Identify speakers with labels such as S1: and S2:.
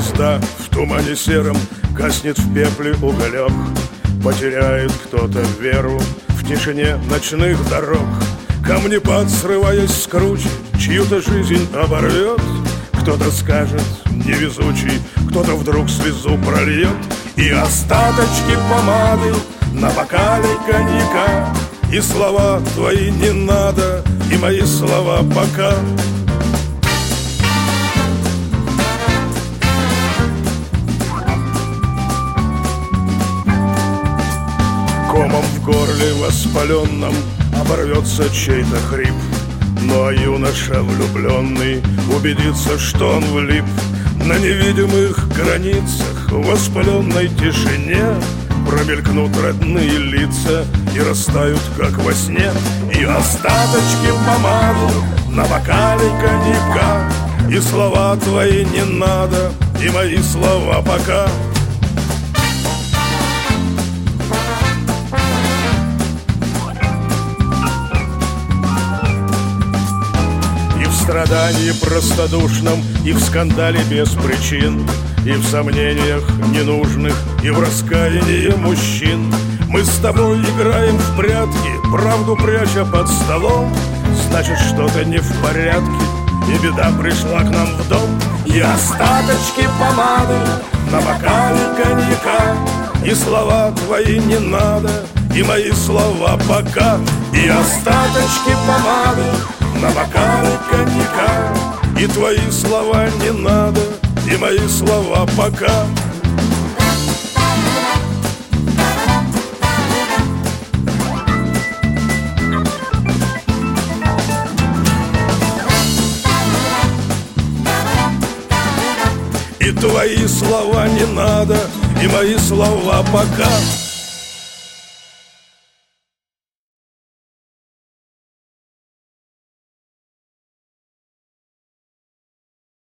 S1: звезда в тумане сером гаснет в пепле уголек. Потеряет кто-то веру в тишине ночных дорог. Камнепад, срываясь с кручи, чью-то жизнь оборвет. Кто-то скажет невезучий, кто-то вдруг слезу прольет. И остаточки помады на бокале коньяка. И слова твои не надо, и мои слова пока. Комом в горле воспаленном оборвется чей-то хрип. Ну а юноша влюбленный убедится, что он влип. На невидимых границах в воспаленной тишине промелькнут родные лица и растают, как во сне. И остаточки помады на бокале коньяка. И слова твои не надо, и мои слова пока. В страдании простодушном, и в скандале без причин, и в сомнениях ненужных, и в раскаянии мужчин. Мы с тобой играем в прятки, правду пряча под столом. Значит, что-то не в порядке, и беда пришла к нам в дом. И остаточки помады на бокале коньяка. И слова твои не надо, и мои слова пока. И остаточки помады на бокале коньяка. И твои слова не надо, и мои слова пока. И твои слова не надо, и мои слова пока.